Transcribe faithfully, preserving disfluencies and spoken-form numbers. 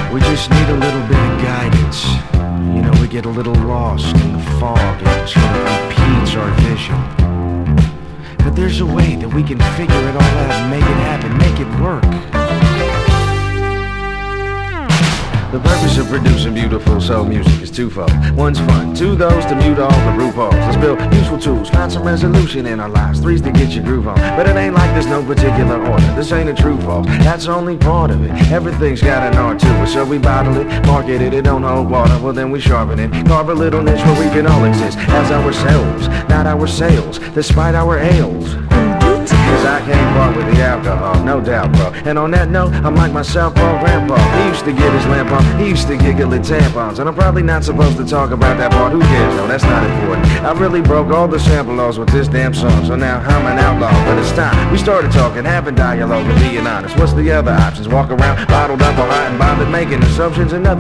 We just need a little bit of guidance. You know, we get a little lost in the fog and sort of impedes our vision. But there's a way that we can figure it all out and make it happen, make it work. The purpose of producing beautiful soul music is twofold. One's fun, two those to mute all the loopholes. Let's build useful tools, find some resolution in our lives. Three's to get your groove on, but it ain't like there's no particular order. This ain't a true false, that's only part of it. Everything's got an art to it, so we bottle it, market it, it don't hold water. Well then we sharpen it, carve a little niche where we can all exist as ourselves, not our sales, despite our ails. Cause I can't part with the alcohol, no doubt, bro. And on that note, I'm like my Southpaw grandpa. He used to get his lamp on, he used to giggle at tampons. And I'm probably not supposed to talk about that part, who cares though, that's not important. I really broke all the sample laws with this damn song, so now I'm an outlaw. But it's time, we started talking, having dialogue and being honest. What's the other options? Walk around, bottled up or hot and bothered, making assumptions and nothing